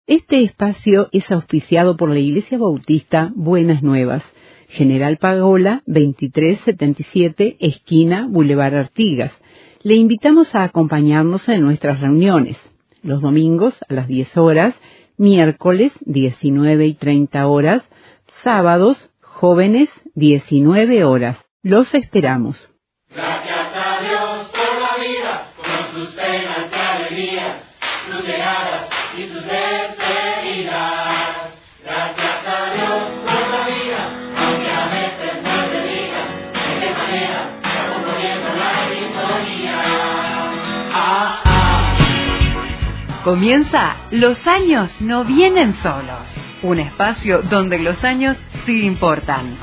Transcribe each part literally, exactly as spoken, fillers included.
Este espacio es auspiciado por la Iglesia Bautista Buenas Nuevas, General Pagola, veintitrés setenta y siete, esquina Boulevard Artigas. Le invitamos a acompañarnos en nuestras reuniones, los domingos a las diez horas, miércoles diecinueve y treinta horas, sábados jóvenes diecinueve horas. Los esperamos. Gracias a Dios por la vida, con sus penas y alegrías, sus llegadas y sus despedidas. Gracias a Dios por la vida, aunque a veces no se diga de qué manera está componiendo la sintonía. Ah, ah. Comienza Los años no vienen solos, un espacio donde los años sí importan.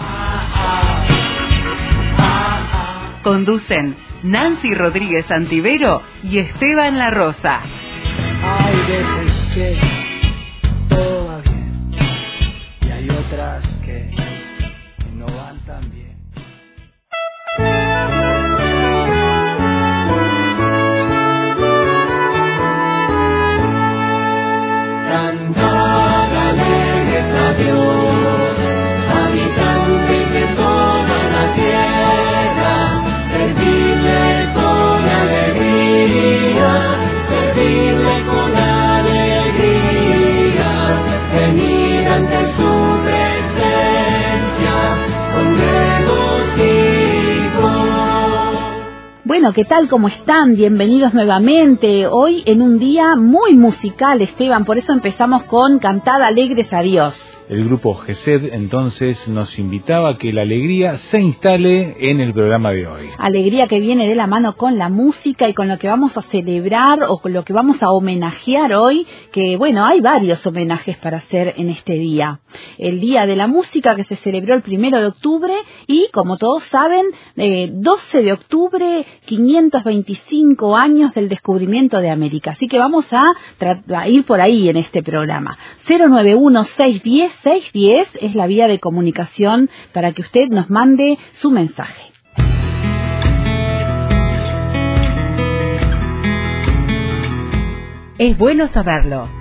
Conducen Nancy Rodríguez Antivero y Esteban La Rosa. Hay veces que todo va bien y hay otras que no van tan bien. Cantad alegres a Dios, habitantes de toda la tierra, servidle con alegría, servidle con alegría, venid ante su presencia con regocijo. Bueno, ¿qué tal? ¿Cómo están? Bienvenidos nuevamente. Hoy en un día muy musical, Esteban, por eso empezamos con Cantad alegres a Dios. El grupo GESED entonces nos invitaba a que la alegría se instale en el programa de hoy. Alegría que viene de la mano con la música y con lo que vamos a celebrar o con lo que vamos a homenajear hoy, que bueno, hay varios homenajes para hacer en este día. El Día de la Música que se celebró el primero de octubre y, como todos saben, eh, doce de octubre, quinientos veinticinco años del descubrimiento de América. Así que vamos a, a ir por ahí en este programa. cero nueve uno, seis uno cero, seis uno cero es la vía de comunicación para que usted nos mande su mensaje. Es bueno saberlo.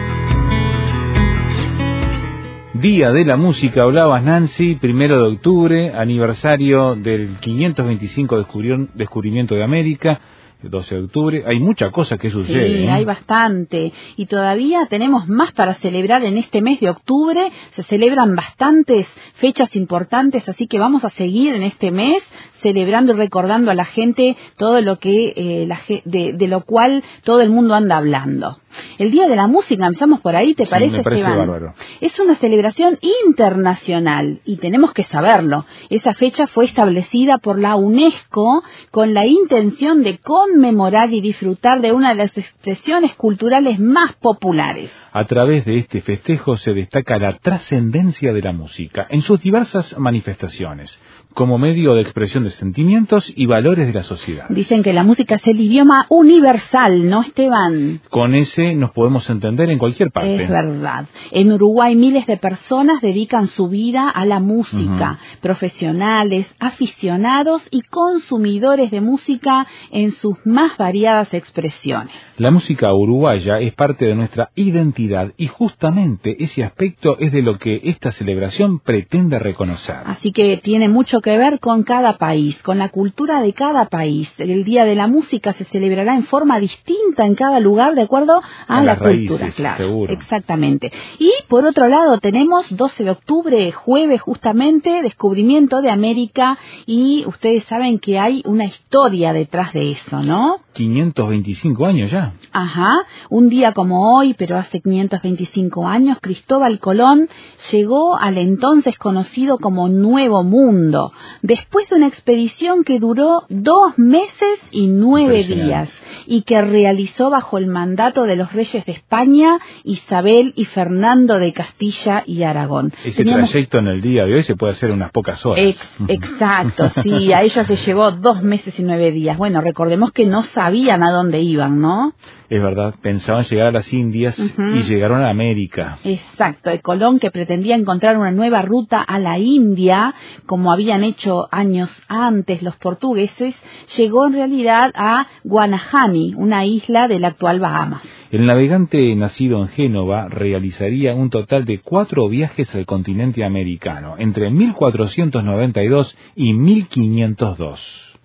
Día de la Música, hablabas Nancy, primero de octubre, aniversario del quinientos veinticinco descubri- descubrimiento de América. doce de octubre, hay mucha cosa que sucede. Sí, ¿eh? hay bastante. Y todavía tenemos más para celebrar en este mes de octubre. Se celebran bastantes fechas importantes, así que vamos a seguir en este mes celebrando y recordando a la gente todo lo que eh, la, de, de lo cual todo el mundo anda hablando. El Día de la Música, empezamos por ahí, ¿te Sí, parece, me parece Esteban? bárbaro. Es una celebración internacional y tenemos que saberlo. Esa fecha fue establecida por la UNESCO con la intención de conmemorar y disfrutar de una de las expresiones culturales más populares. A través de este festejo se destaca la trascendencia de la música en sus diversas manifestaciones, como medio de expresión de sentimientos y valores de la sociedad. Dicen que la música es el idioma universal, ¿no, Esteban? Con ese nos podemos entender en cualquier parte. Es verdad. En Uruguay miles de personas dedican su vida a la música. Uh-huh. Profesionales, aficionados y consumidores de música en sus más variadas expresiones. La música uruguaya es parte de nuestra identidad y justamente ese aspecto es de lo que esta celebración pretende reconocer. Así que tiene mucho que ver con cada país, con la cultura de cada país. El Día de la Música se celebrará en forma distinta en cada lugar de acuerdo a, a la cultura, raíces, claro, seguro. Exactamente. Y por otro lado tenemos doce de octubre, jueves justamente, descubrimiento de América, y ustedes saben que hay una historia detrás de eso, ¿no? quinientos veinticinco años ya. Ajá, un día como hoy, pero hace quinientos veinticinco años, Cristóbal Colón llegó al entonces conocido como Nuevo Mundo, después de una expedición que duró dos meses y nueve días, y que realizó bajo el mandato de los reyes de España, Isabel y Fernando de Castilla y Aragón. Ese Teníamos... trayecto en el día de hoy se puede hacer en unas pocas horas. Ex- exacto, sí, a ellos les llevó dos meses y nueve días. Bueno, recordemos que que no sabían a dónde iban, ¿no? Es verdad, pensaban llegar a las Indias uh-huh. y llegaron a América. Exacto, el Colón, que pretendía encontrar una nueva ruta a la India, como habían hecho años antes los portugueses, llegó en realidad a Guanahani, una isla del actual Bahamas. El navegante nacido en Génova realizaría un total de cuatro viajes al continente americano, entre mil cuatrocientos noventa y dos y mil quinientos dos.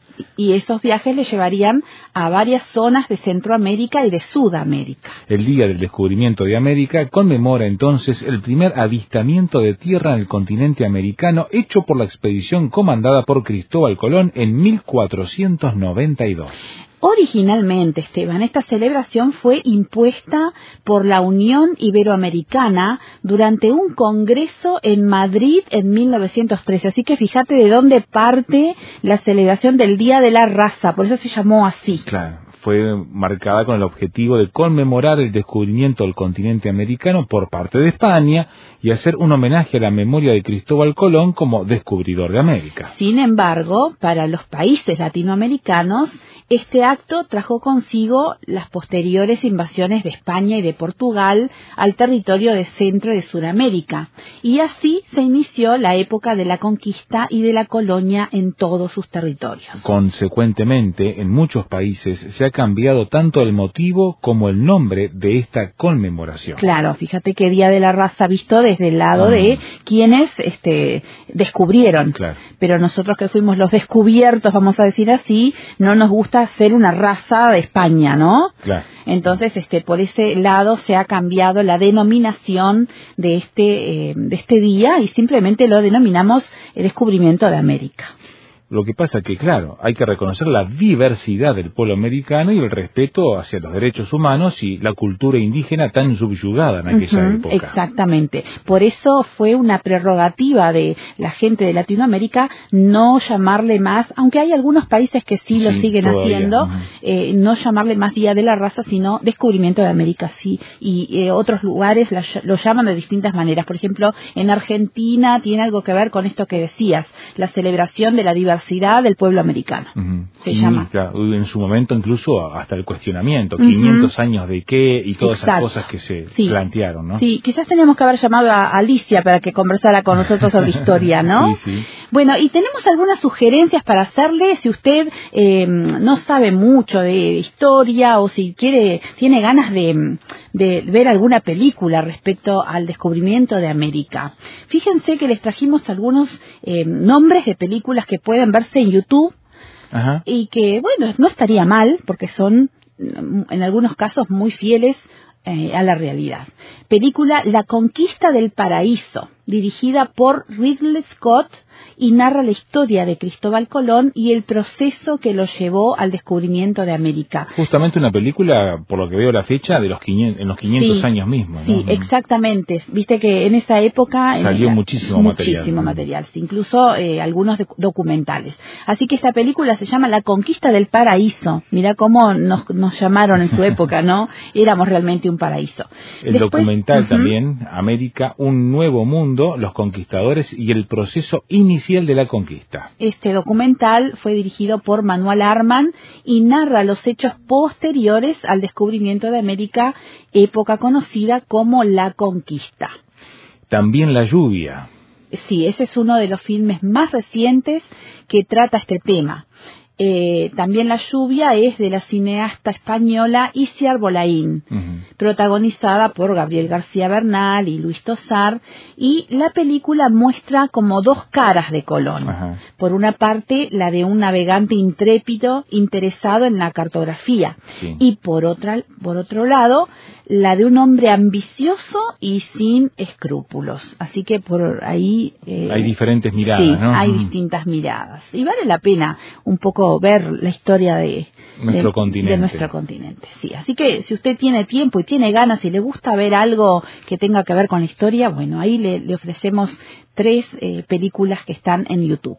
Y esos viajes le llevarían a varias zonas de Centroamérica y de Sudamérica. El Día del Descubrimiento de América conmemora entonces el primer avistamiento de tierra en el continente americano hecho por la expedición comandada por Cristóbal Colón en mil cuatrocientos noventa y dos. Originalmente, Esteban, esta celebración fue impuesta por la Unión Iberoamericana durante un congreso en Madrid en mil novecientos trece. Así que fíjate de dónde parte la celebración del Día de la Raza, por eso se llamó así. Claro. Fue marcada con el objetivo de conmemorar el descubrimiento del continente americano por parte de España y hacer un homenaje a la memoria de Cristóbal Colón como descubridor de América. Sin embargo, para los países latinoamericanos, este acto trajo consigo las posteriores invasiones de España y de Portugal al territorio de Centro y de Sudamérica, y así se inició la época de la conquista y de la colonia en todos sus territorios. Consecuentemente, en muchos países se ha cambiado tanto el motivo como el nombre de esta conmemoración. Claro, fíjate que Día de la Raza visto desde el lado ah. de quienes este, descubrieron. Claro. Pero nosotros que fuimos los descubiertos, vamos a decir así, no nos gusta ser una raza de España, ¿no? Claro. Entonces, este, por ese lado se ha cambiado la denominación de este, eh, de este día y simplemente lo denominamos el descubrimiento de América. Lo que pasa que, claro, hay que reconocer la diversidad del pueblo americano y el respeto hacia los derechos humanos y la cultura indígena tan subyugada en aquella uh-huh, época. Exactamente. Por eso fue una prerrogativa de la gente de Latinoamérica no llamarle más, aunque hay algunos países que sí, sí lo siguen todavía, haciendo, uh-huh. eh, no llamarle más Día de la Raza, sino Descubrimiento de América, sí. Y eh, otros lugares la, lo llaman de distintas maneras. Por ejemplo, en Argentina tiene algo que ver con esto que decías, la celebración de la diversidad del pueblo americano. Uh-huh. Se sí, llama. Claro, en su momento incluso hasta el cuestionamiento, uh-huh. quinientos años de qué y todas Exacto. Esas cosas que se sí. plantearon, ¿no? Sí, quizás teníamos que haber llamado a Alicia para que conversara con nosotros sobre historia, ¿no? Sí, sí. Bueno, y tenemos algunas sugerencias para hacerle si usted eh, no sabe mucho de historia o si quiere, tiene ganas de, de ver alguna película respecto al descubrimiento de América. Fíjense que les trajimos algunos eh, nombres de películas que pueden verse en YouTube. Ajá. Y que, bueno, no estaría mal porque son en algunos casos muy fieles eh, a la realidad. Película La Conquista del Paraíso, dirigida por Ridley Scott y narra la historia de Cristóbal Colón y el proceso que lo llevó al descubrimiento de América. Justamente una película, por lo que veo la fecha, de los quinientos, en los quinientos sí, años mismos, ¿no? Sí, exactamente. Viste que en esa época salió en, muchísimo, muchísimo material. Muchísimo material, sí, incluso eh, algunos de, documentales. Así que esta película se llama La Conquista del Paraíso. Mirá cómo nos, nos llamaron en su época, ¿no? Éramos realmente un paraíso. El Después, documental uh-huh. también, América, un nuevo mundo, los conquistadores y el proceso inicial de la conquista. Este documental fue dirigido por Manuel Arman y narra los hechos posteriores al descubrimiento de América, época conocida como la conquista. También La Lluvia. Sí, ese es uno de los filmes más recientes que trata este tema. Eh, también La Lluvia es de la cineasta española Itziar Bollaín, uh-huh. protagonizada por Gabriel García Bernal y Luis Tosar, y la película muestra como dos caras de Colón. Uh-huh. Por una parte, la de un navegante intrépido interesado en la cartografía, sí. y por otra, por otro lado, la de un hombre ambicioso y sin escrúpulos. Así que por ahí eh, hay diferentes miradas, sí, ¿no? hay uh-huh. distintas miradas, y vale la pena un poco ver la historia de nuestro, de, continente. de nuestro continente. Sí, así que si usted tiene tiempo y tiene ganas y le gusta ver algo que tenga que ver con la historia, bueno, ahí le, le ofrecemos tres eh, películas que están en YouTube.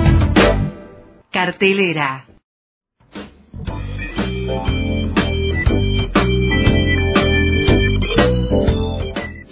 Cartelera.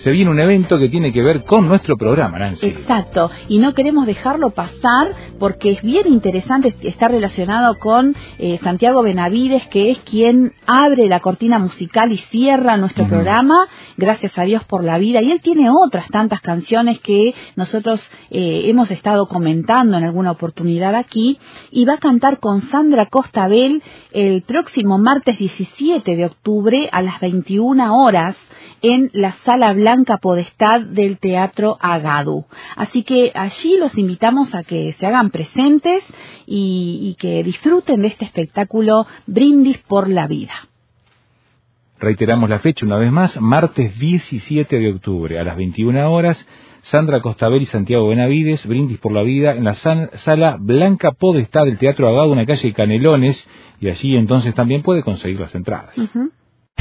se viene un evento que tiene que ver con nuestro programa, Nancy. Exacto, y no queremos dejarlo pasar porque es bien interesante, está relacionado con eh, Santiago Benavides, que es quien abre la cortina musical y cierra nuestro uh-huh. programa, Gracias a Dios por la Vida, y él tiene otras tantas canciones que nosotros eh, hemos estado comentando en alguna oportunidad aquí, y va a cantar con Sandra Costabel el próximo martes diecisiete de octubre a las veintiuna horas en la Sala Blanca Podestad del Teatro Agadu. Así que allí los invitamos a que se hagan presentes y, y que disfruten de este espectáculo Brindis por la Vida. Reiteramos la fecha una vez más, martes diecisiete de octubre a las veintiuna horas, Sandra Costabel y Santiago Benavides, Brindis por la Vida, en la Sala Blanca Podestad del Teatro Agadu, en la calle Canelones, y allí entonces también puede conseguir las entradas. Uh-huh.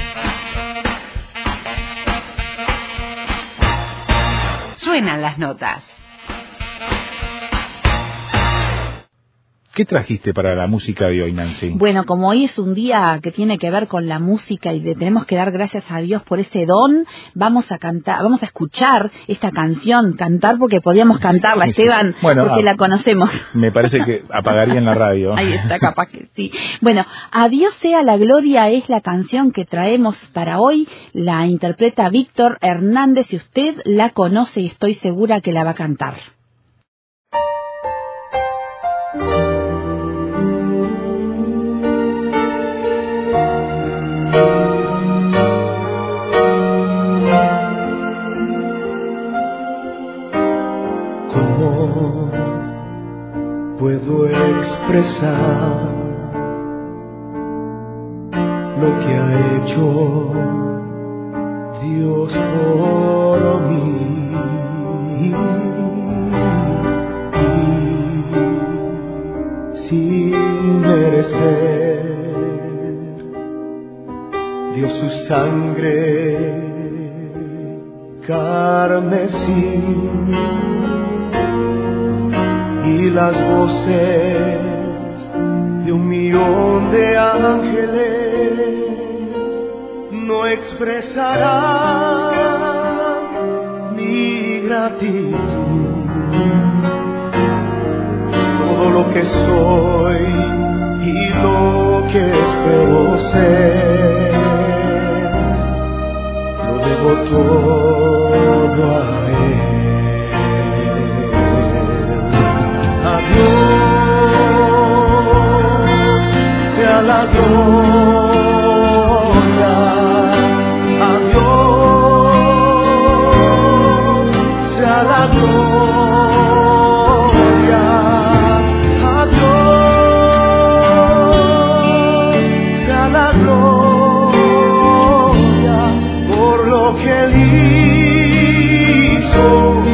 Suenan las notas. ¿Qué trajiste para la música de hoy, Nancy? Bueno, como hoy es un día que tiene que ver con la música y de, tenemos que dar gracias a Dios por ese don, vamos a cantar, vamos a escuchar esta canción, cantar porque podíamos cantarla, sí, Esteban, sí. Bueno, porque a, la conocemos. Me parece que apagarían la radio. Ahí está, capaz que sí. Bueno, A Dios sea la gloria es la canción que traemos para hoy, la interpreta Víctor Hernández y usted la conoce y estoy segura que la va a cantar. Puedo expresar lo que ha hecho Dios por mí, y sin merecer dio su sangre carmesí, y las voces de un millón de ángeles no expresarán mi gratitud. Todo lo que soy y lo que espero ser, lo debo todo a Él. Dios sea la gloria, a Dios sea la gloria, a Dios sea la gloria por lo que Él hizo.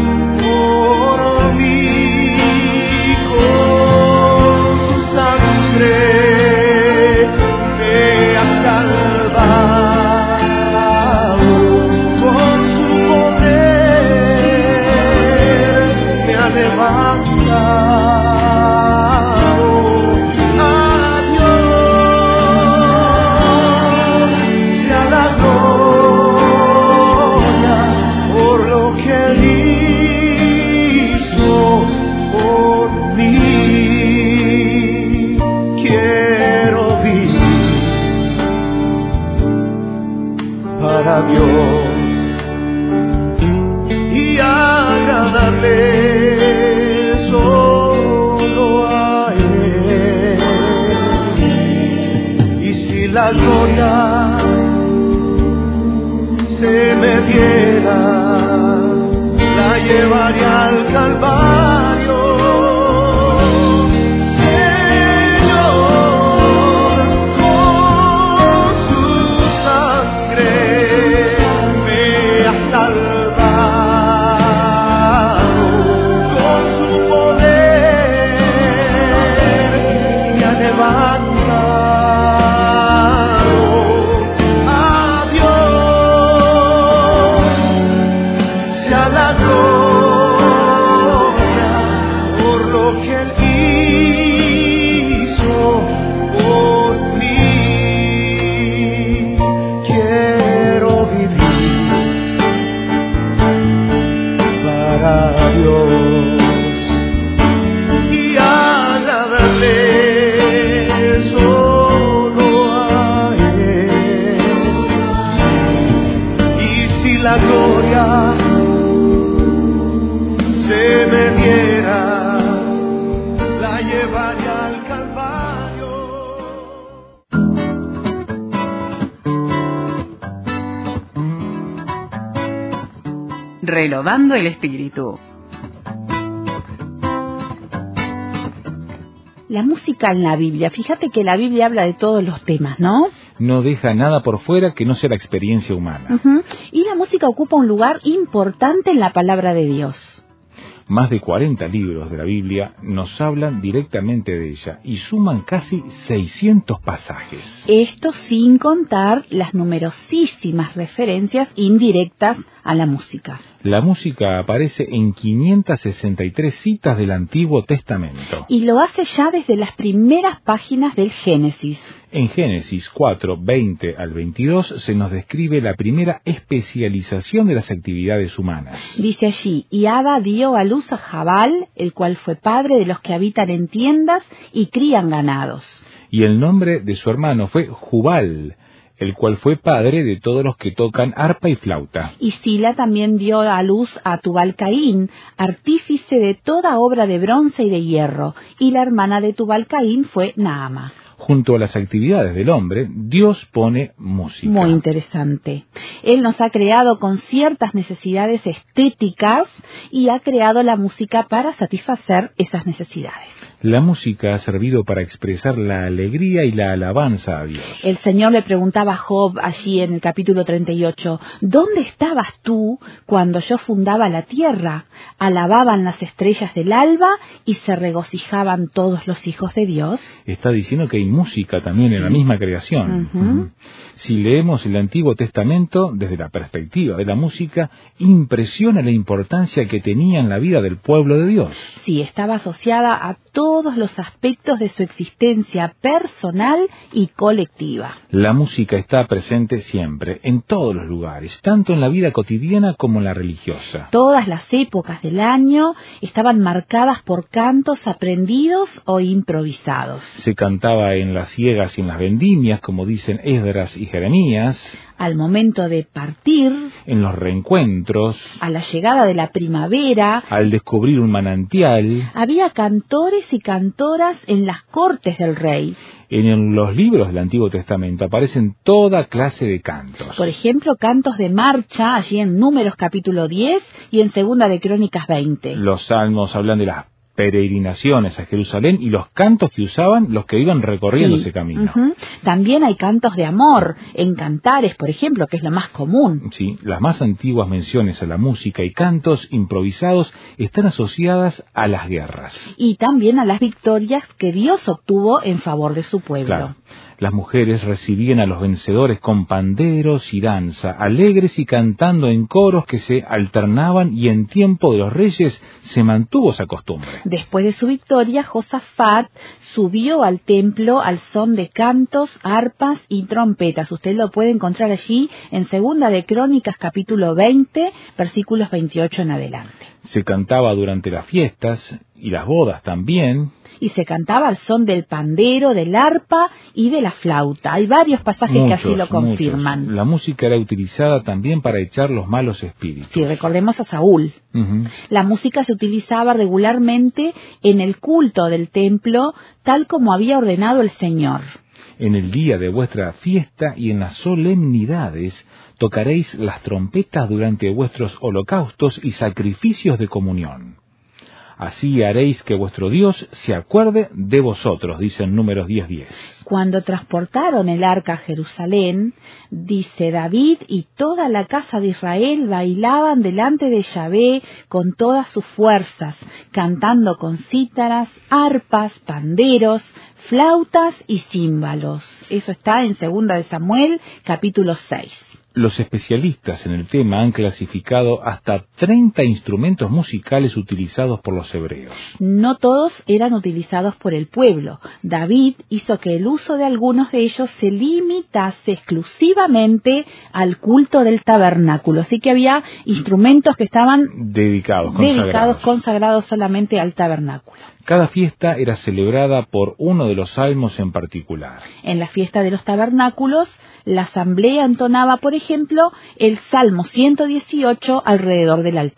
La gloria se me diera, la llevaría al Calvario. Señor, con su sangre me has salvado, con su poder me ha levantado. renovando el espíritu. La música en la Biblia, fíjate que la Biblia habla de todos los temas, ¿no? No deja nada por fuera que no sea la experiencia humana. Uh-huh. Y la música ocupa un lugar importante en la palabra de Dios. Más de cuarenta libros de la Biblia nos hablan directamente de ella y suman casi seiscientos pasajes. Esto sin contar las numerosísimas referencias indirectas a la música. La música aparece en quinientas sesenta y tres citas del Antiguo Testamento. Y lo hace ya desde las primeras páginas del Génesis. En Génesis cuatro, veinte al veintidós se nos describe la primera especialización de las actividades humanas. Dice allí, y Ada dio a luz a Jabal, el cual fue padre de los que habitan en tiendas y crían ganados. Y el nombre de su hermano fue Jubal, el cual fue padre de todos los que tocan arpa y flauta. Y Sila también dio a luz a Tubal-Caín, artífice de toda obra de bronce y de hierro, y la hermana de Tubal-Caín fue Naama. Junto a las actividades del hombre, Dios pone música. Muy interesante. Él nos ha creado con ciertas necesidades estéticas y ha creado la música para satisfacer esas necesidades. La música ha servido para expresar la alegría y la alabanza a Dios. El Señor le preguntaba a Job allí en el capítulo treinta y ocho, ¿dónde estabas tú cuando yo fundaba la tierra? Alababan las estrellas del alba y se regocijaban todos los hijos de Dios. Está diciendo que hay música también en la misma creación. Uh-huh. Uh-huh. Si leemos el Antiguo Testamento, desde la perspectiva de la música, impresiona la importancia que tenía en la vida del pueblo de Dios. Sí, estaba asociada a todos los aspectos de su existencia personal y colectiva. La música está presente siempre, en todos los lugares, tanto en la vida cotidiana como en la religiosa. Todas las épocas del año estaban marcadas por cantos aprendidos o improvisados. Se cantaba en las siegas y en las vendimias, como dicen Esdras y Jeremías. Al momento de partir, en los reencuentros, a la llegada de la primavera, al descubrir un manantial, había cantores y cantoras en las cortes del rey. En los libros del Antiguo Testamento aparecen toda clase de cantos. Por ejemplo, cantos de marcha, allí en Números capítulo diez y en Segunda de Crónicas veinte. Los salmos hablan de las peregrinaciones a Jerusalén y los cantos que usaban los que iban recorriendo sí. ese camino. Uh-huh. También hay cantos de amor, en cantares, por ejemplo, que es lo más común. Sí, las más antiguas menciones a la música y cantos improvisados están asociadas a las guerras. Y también a las victorias que Dios obtuvo en favor de su pueblo. Claro. Las mujeres recibían a los vencedores con panderos y danza, alegres y cantando en coros que se alternaban, y en tiempo de los reyes se mantuvo esa costumbre. Después de su victoria, Josafat subió al templo al son de cantos, arpas y trompetas. Usted lo puede encontrar allí en Segunda de Crónicas capítulo veinte, versículos veintiocho en adelante. Se cantaba durante las fiestas y las bodas también. Y se cantaba al son del pandero, del arpa y de la flauta. Hay varios pasajes muchos, que así lo confirman. Muchos. La música era utilizada también para echar los malos espíritus. Sí, recordemos a Saúl. Uh-huh. La música se utilizaba regularmente en el culto del templo, tal como había ordenado el Señor. En el día de vuestra fiesta y en las solemnidades tocaréis las trompetas durante vuestros holocaustos y sacrificios de comunión. Así haréis que vuestro Dios se acuerde de vosotros, dice en Números diez diez. Cuando transportaron el arca a Jerusalén, dice David y toda la casa de Israel bailaban delante de Yahvé con todas sus fuerzas, cantando con cítaras, arpas, panderos, flautas y címbalos. Eso está en Segunda de Samuel, capítulo seis. Los especialistas en el tema han clasificado hasta treinta instrumentos musicales utilizados por los hebreos. No todos eran utilizados por el pueblo. David hizo que el uso de algunos de ellos se limitase exclusivamente al culto del tabernáculo. Así que había instrumentos que estaban dedicados, consagrados, dedicados, consagrados solamente al tabernáculo. Cada fiesta era celebrada por uno de los salmos en particular. En la fiesta de los tabernáculos, la asamblea entonaba, por ejemplo, el Salmo ciento dieciocho alrededor del altar.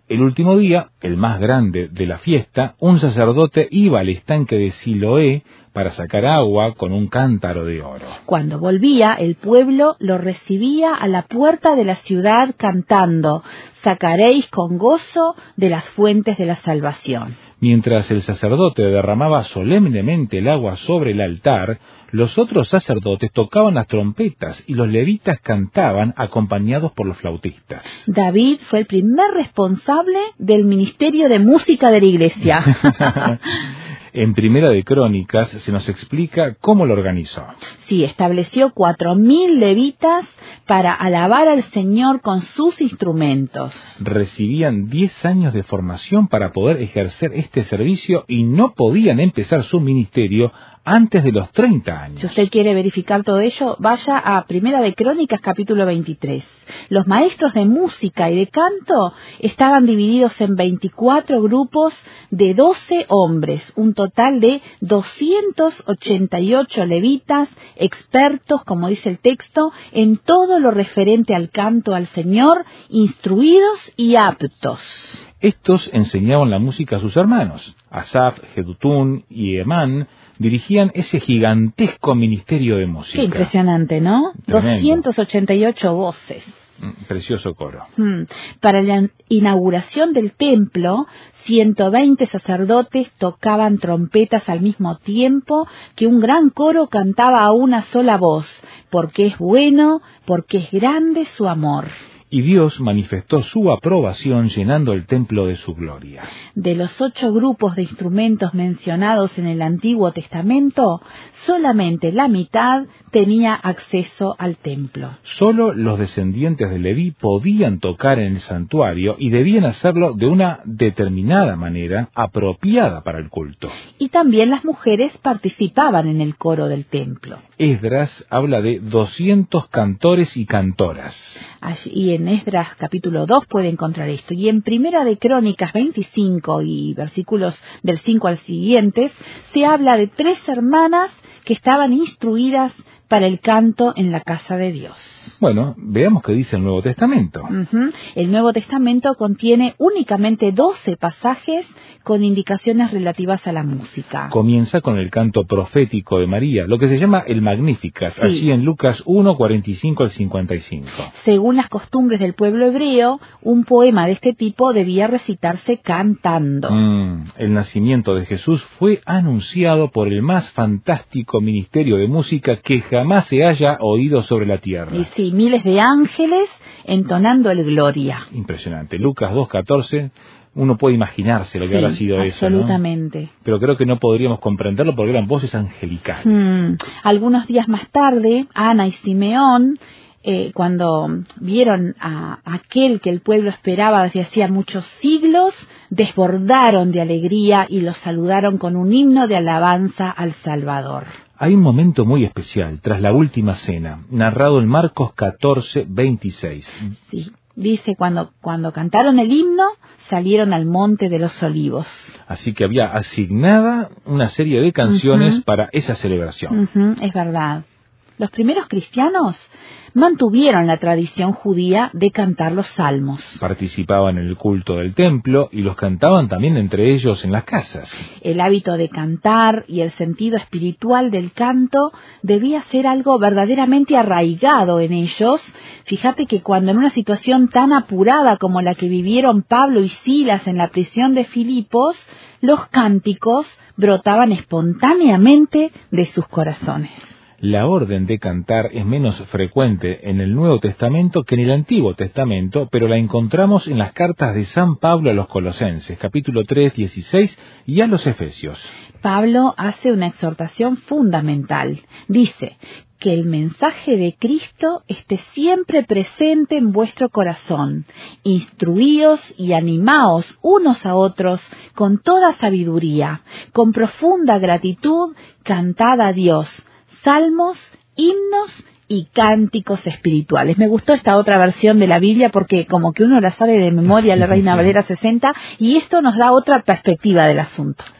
El último día, el más grande de la fiesta, un sacerdote iba al estanque de Siloé para sacar agua con un cántaro de oro. Cuando volvía, el pueblo lo recibía a la puerta de la ciudad cantando: «Sacaréis con gozo de las fuentes de la salvación». Mientras el sacerdote derramaba solemnemente el agua sobre el altar, los otros sacerdotes tocaban las trompetas y los levitas cantaban acompañados por los flautistas. David fue el primer responsable del ministerio de música de la iglesia. En Primera de Crónicas se nos explica cómo lo organizó. Sí, estableció cuatro mil levitas para alabar al Señor con sus instrumentos. Recibían diez años de formación para poder ejercer este servicio y no podían empezar su ministerio antes de los treinta años. Si usted quiere verificar todo ello, vaya a Primera de Crónicas, capítulo veintitrés. Los maestros de música y de canto estaban divididos en veinticuatro grupos de doce hombres, un total de doscientos ochenta y ocho levitas, expertos, como dice el texto, en todo lo referente al canto al Señor, instruidos y aptos. Estos enseñaban la música a sus hermanos. Asaf, Jedutún y Emán dirigían ese gigantesco ministerio de música. Qué impresionante, ¿no? Tremendo. doscientas ochenta y ocho voces. Precioso coro. Hmm. Para la inauguración del templo, ciento veinte sacerdotes tocaban trompetas al mismo tiempo que un gran coro cantaba a una sola voz: «Porque es bueno, porque es grande su amor». Y Dios manifestó su aprobación llenando el templo de su gloria. De los ocho grupos de instrumentos mencionados en el Antiguo Testamento, solamente la mitad tenía acceso al templo. Solo los descendientes de Leví podían tocar en el santuario y debían hacerlo de una determinada manera apropiada para el culto. Y también las mujeres participaban en el coro del templo. Esdras habla de doscientos cantores y cantoras. Allí en Esdras capítulo dos puede encontrar esto. Y en Primera de Crónicas veinticinco y versículos del cinco al siguiente, se habla de tres hermanas que estaban instruidas para el canto en la casa de Dios. Bueno, veamos qué dice el Nuevo Testamento. Uh-huh. El Nuevo Testamento contiene únicamente doce pasajes con indicaciones relativas a la música. Comienza con el canto profético de María, lo que se llama el Magnificat, Sí. allí en Lucas uno, cuarenta y cinco al cincuenta y cinco. Según las costumbres del pueblo hebreo, un poema de este tipo debía recitarse cantando. Mm, el nacimiento de Jesús fue anunciado por el más fantástico ministerio de música que jamás se haya oído sobre la tierra. Y sí, miles de ángeles entonando el gloria. Impresionante. Lucas dos, catorce, uno puede imaginarse lo que Sí, habrá sido eso, ¿no? absolutamente. Pero creo que no podríamos comprenderlo porque eran voces angelicales. Hmm. Algunos días más tarde, Ana y Simeón, eh, cuando vieron a aquel que el pueblo esperaba desde hacía muchos siglos, desbordaron de alegría y los saludaron con un himno de alabanza al Salvador. Hay un momento muy especial, tras la última cena, narrado en Marcos catorce, veintiséis. Sí. Dice, cuando, cuando cantaron el himno, salieron al Monte de los Olivos. Así que había asignada una serie de canciones Uh-huh. para esa celebración. Uh-huh, es verdad. Los primeros cristianos mantuvieron la tradición judía de cantar los salmos. Participaban en el culto del templo y los cantaban también entre ellos en las casas. El hábito de cantar y el sentido espiritual del canto debía ser algo verdaderamente arraigado en ellos. Fíjate que cuando en una situación tan apurada como la que vivieron Pablo y Silas en la prisión de Filipos, los cánticos brotaban espontáneamente de sus corazones. La orden de cantar es menos frecuente en el Nuevo Testamento que en el Antiguo Testamento, pero la encontramos en las cartas de San Pablo a los Colosenses, capítulo tres, dieciséis, y a los Efesios. Pablo hace una exhortación fundamental. Dice: que el mensaje de Cristo esté siempre presente en vuestro corazón. Instruíos y animaos unos a otros con toda sabiduría, con profunda gratitud, cantad a Dios salmos, himnos y cánticos espirituales. Me gustó esta otra versión de la Biblia porque como que uno la sabe de memoria, la Reina Valera sesenta, y esto nos da otra perspectiva del asunto.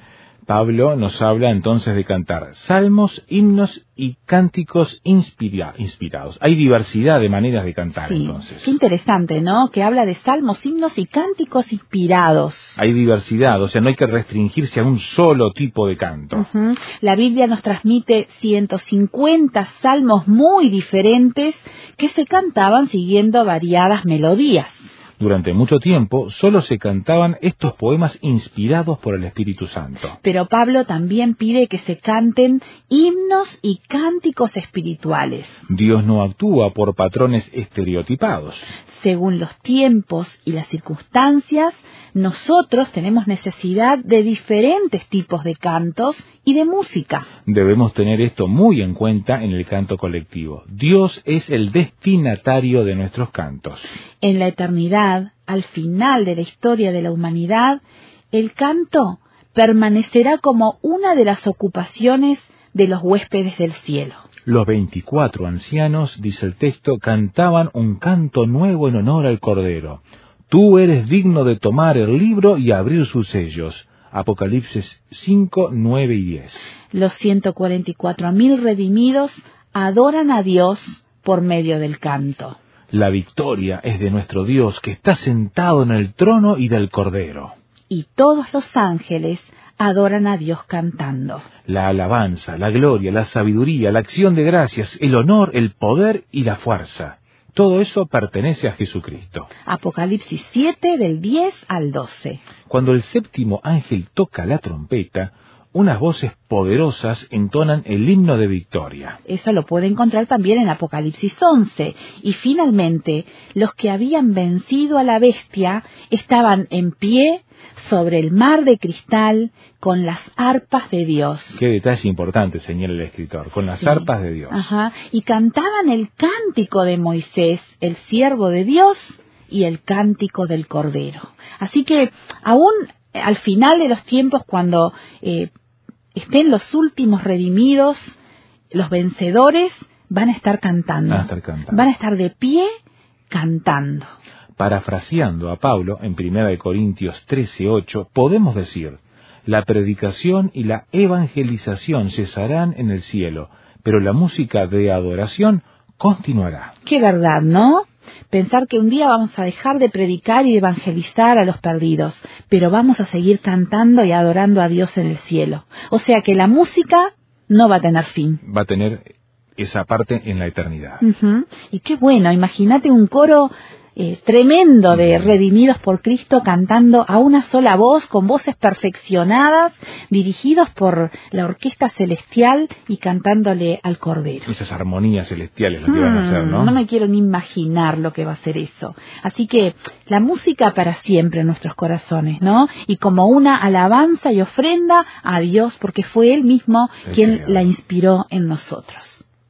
Pablo nos habla entonces de cantar salmos, himnos y cánticos inspira, inspirados. Hay diversidad de maneras de cantar, sí, entonces. Qué interesante, ¿no? Que habla de salmos, himnos y cánticos inspirados. Hay diversidad, o sea, no hay que restringirse a un solo tipo de canto. Uh-huh. La Biblia nos transmite ciento cincuenta salmos muy diferentes que se cantaban siguiendo variadas melodías. Durante mucho tiempo solo se cantaban estos poemas inspirados por el Espíritu Santo. Pero Pablo también pide que se canten himnos y cánticos espirituales. Dios no actúa por patrones estereotipados. Según los tiempos y las circunstancias, nosotros tenemos necesidad de diferentes tipos de cantos y de música. Debemos tener esto muy en cuenta en el canto colectivo. Dios es el destinatario de nuestros cantos. En la eternidad, al final de la historia de la humanidad, el canto permanecerá como una de las ocupaciones de los huéspedes del cielo. Los veinticuatro ancianos, dice el texto, cantaban un canto nuevo en honor al Cordero. Tú eres digno de tomar el libro y abrir sus sellos. Apocalipsis cinco, nueve y diez. Los ciento cuarenta y cuatro mil redimidos adoran a Dios por medio del canto. La victoria es de nuestro Dios, que está sentado en el trono y del Cordero. Y todos los ángeles adoran a Dios cantando. La alabanza, la gloria, la sabiduría, la acción de gracias, el honor, el poder y la fuerza. Todo eso pertenece a Jesucristo. Apocalipsis siete, del diez al doce. Cuando el séptimo ángel toca la trompeta, unas voces poderosas entonan el himno de victoria. Eso lo puede encontrar también en Apocalipsis once. Y finalmente, los que habían vencido a la bestia estaban en pie sobre el mar de cristal con las arpas de Dios. Qué detalle importante, señala el escritor, con las sí. arpas de Dios. Ajá. Y cantaban el cántico de Moisés, el siervo de Dios, y el cántico del Cordero. Así que aún al final de los tiempos, cuando eh, estén los últimos redimidos, los vencedores van a estar cantando. Van a estar cantando. Van a estar de pie cantando. Parafraseando a Pablo en primera de Corintios trece, ocho, podemos decir: la predicación y la evangelización cesarán en el cielo, pero la música de adoración continuará. Qué verdad, ¿no? Pensar que un día vamos a dejar de predicar y de evangelizar a los perdidos, pero vamos a seguir cantando y adorando a Dios en el cielo. O sea que la música no va a tener fin. Va a tener esa parte en la eternidad. Uh-huh. Y qué bueno, imagínate un coro eh, tremendo de redimidos por Cristo cantando a una sola voz, con voces perfeccionadas, dirigidos por la orquesta celestial y cantándole al Cordero. Esas armonías celestiales lo que van a hacer, ¿no? No me quiero ni imaginar lo que va a ser eso. Así que la música para siempre en nuestros corazones, ¿no? Y como una alabanza y ofrenda a Dios, porque fue Él mismo El quien creador. la inspiró en nosotros.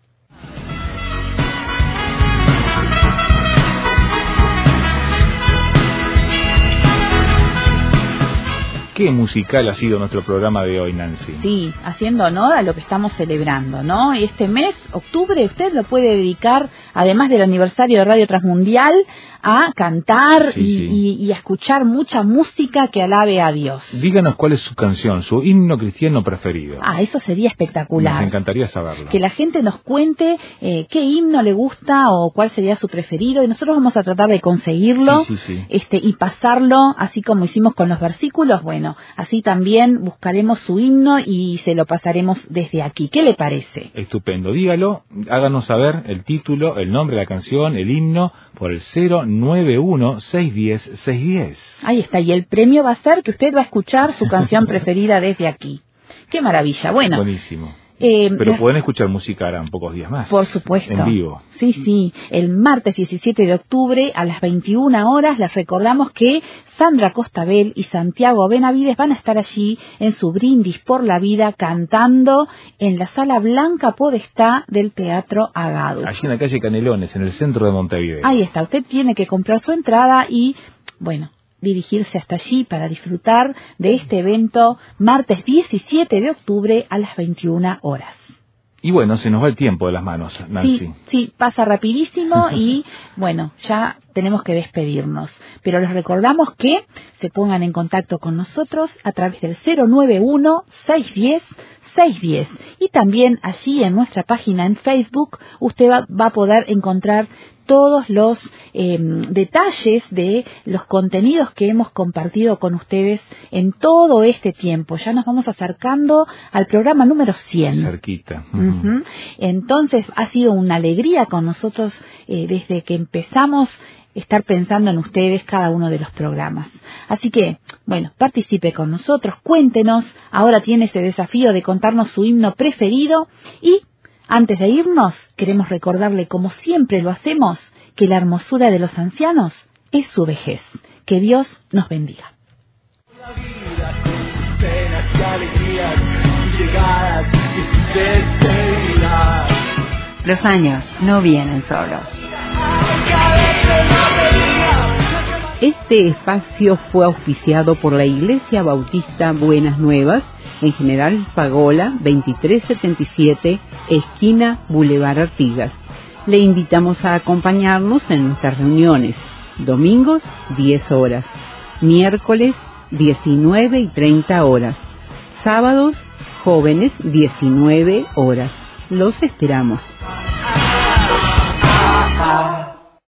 Qué musical ha sido nuestro programa de hoy, Nancy. Sí, haciendo honor a lo que estamos celebrando, ¿no? Y este mes, octubre, usted lo puede dedicar, además del aniversario de Radio Transmundial, a cantar Sí, y, sí. Y, y a escuchar mucha música que alabe a Dios. Díganos cuál es su canción, su himno cristiano preferido. Ah, eso sería espectacular. Nos encantaría saberlo. Que la gente nos cuente eh, qué himno le gusta o cuál sería su preferido, y nosotros vamos a tratar de conseguirlo Sí, sí, sí. este y pasarlo, así como hicimos con los versículos. Bueno, así también buscaremos su himno y se lo pasaremos desde aquí. ¿Qué le parece? Estupendo, dígalo, háganos saber el título, el nombre de la canción, el himno, por el cero nueve uno, seis uno cero, seis uno cero. Ahí está, y el premio va a ser que usted va a escuchar su canción preferida desde aquí. ¡Qué maravilla! Bueno, Buenísimo. eh, Pero las- pueden escuchar música ahora en pocos días más. por supuesto. En vivo. Sí, sí. El martes diecisiete de octubre a las veintiuna horas les recordamos que Sandra Costabel y Santiago Benavides van a estar allí en su brindis por la vida cantando en la Sala Blanca Podestá del Teatro Agado. Allí en la calle Canelones, en el centro de Montevideo. Ahí está. Usted tiene que comprar su entrada y, bueno, dirigirse hasta allí para disfrutar de este evento martes diecisiete de octubre a las veintiuna horas. Y bueno, se nos va el tiempo de las manos, Nancy. Sí, sí, pasa rapidísimo y bueno, ya tenemos que despedirnos. Pero les recordamos que se pongan en contacto con nosotros a través del cero nueve uno, seis uno cero, seis uno cero. Y también allí en nuestra página en Facebook usted va, va a poder encontrar todos los eh, detalles de los contenidos que hemos compartido con ustedes en todo este tiempo. Ya nos vamos acercando al programa número cien. Cerquita. Uh-huh. Uh-huh. Entonces ha sido una alegría con nosotros eh, desde que empezamos estar pensando en ustedes cada uno de los programas. Así que, bueno, participe con nosotros, cuéntenos. Ahora tiene ese desafío de contarnos su himno preferido y antes de irnos, queremos recordarle, como siempre lo hacemos, que la hermosura de los ancianos es su vejez. Que Dios nos bendiga. La vida con sus penas y alegrías, sus llegadas y sus despedidas. Los años no vienen solos. Este espacio fue auspiciado por la Iglesia Bautista Buenas Nuevas, en General Pagola veintitrés setenta y siete, esquina Boulevard Artigas. Le invitamos a acompañarnos en nuestras reuniones, domingos diez horas, miércoles diecinueve y treinta horas, sábados jóvenes diecinueve horas. Los esperamos. Ah, ah, ah.